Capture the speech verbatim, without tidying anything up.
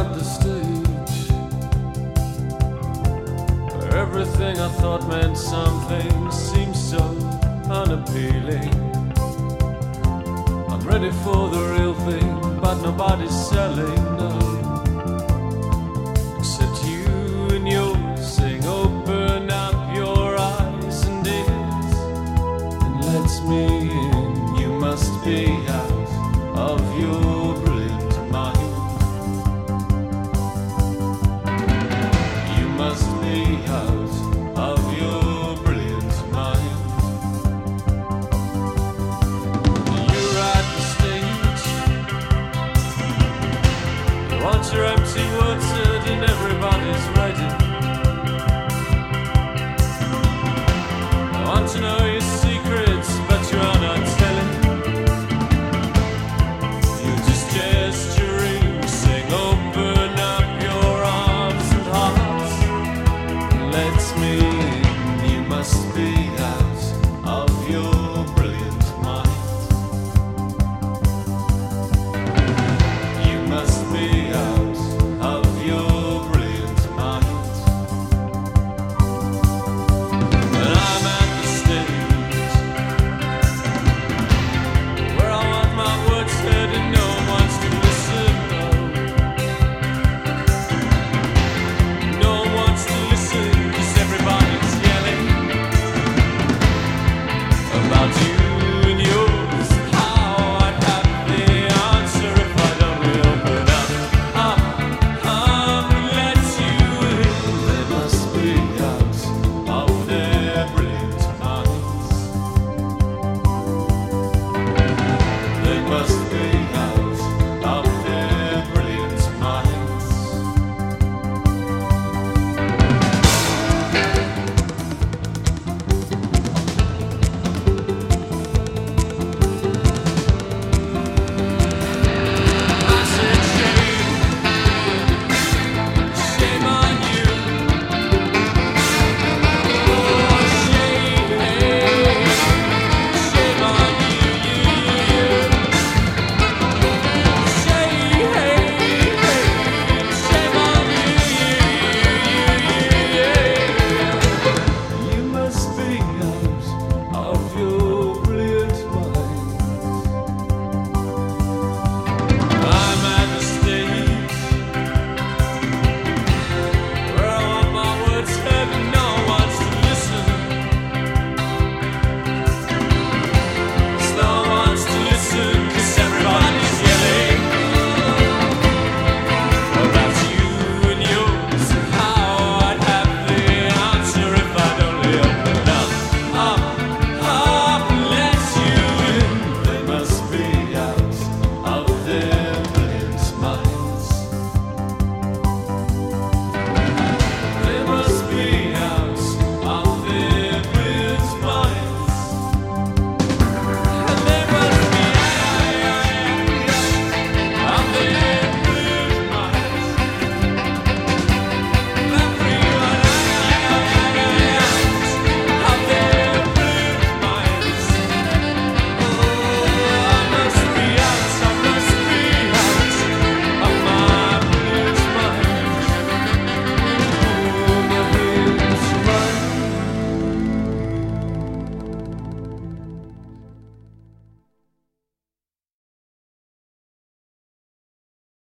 at the stage where everything I thought meant something seems so unappealing. I'm ready for the real thing, but nobody's selling, no. Except you and yours saying open up your eyes and ears and let me in. You must be out of your brilliant mind. You must be out of your brilliant mind. You're at the stage. You want your empty words said and everybody's